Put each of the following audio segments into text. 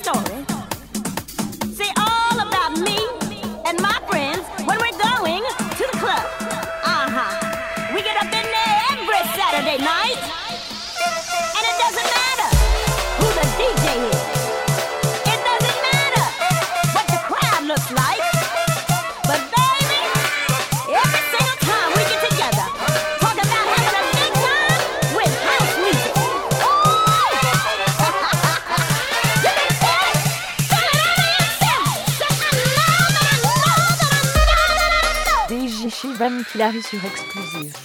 story. See, all about me and my friends when we're going to the club. We get up in there every Saturday night. And it doesn't matter who the DJ is. It doesn't matter what the crowd looks like. But baby, every single time we get together, talk about having a good time with house music. You can feel it. Feel it out of yourself. DJ Shivam qui arrive sur Exclusive.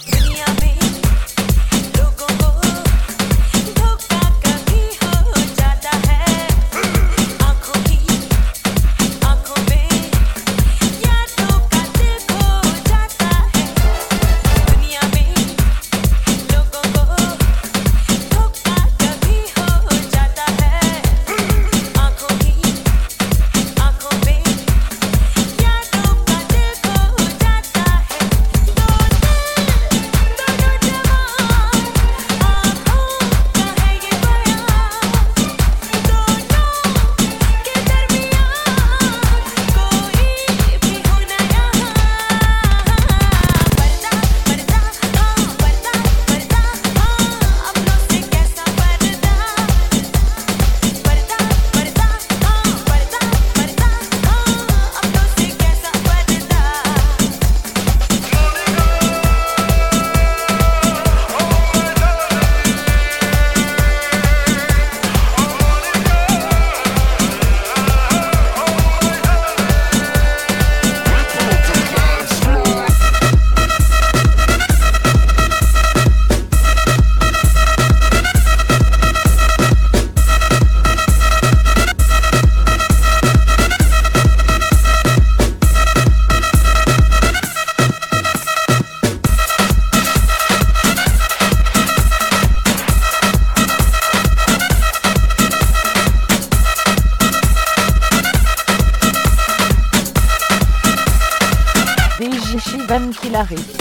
DJ Shivam qui arrive.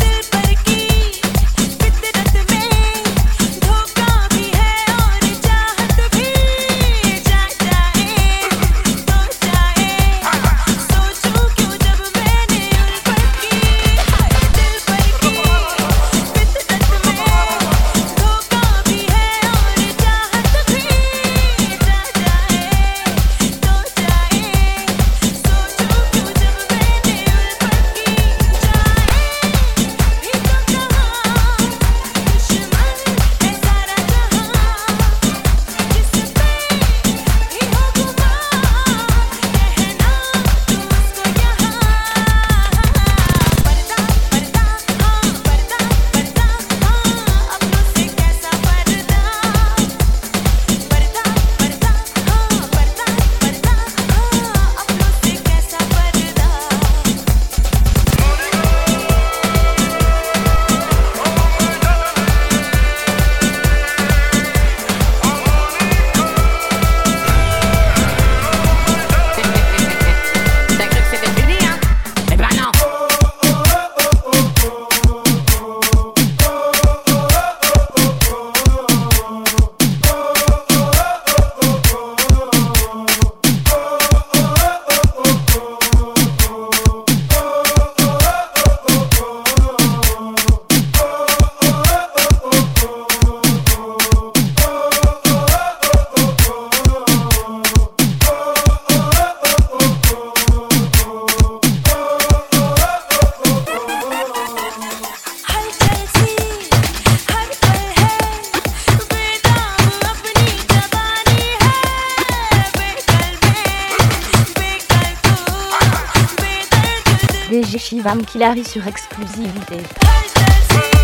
DJ Shivam qui arrive sur Exclusivité.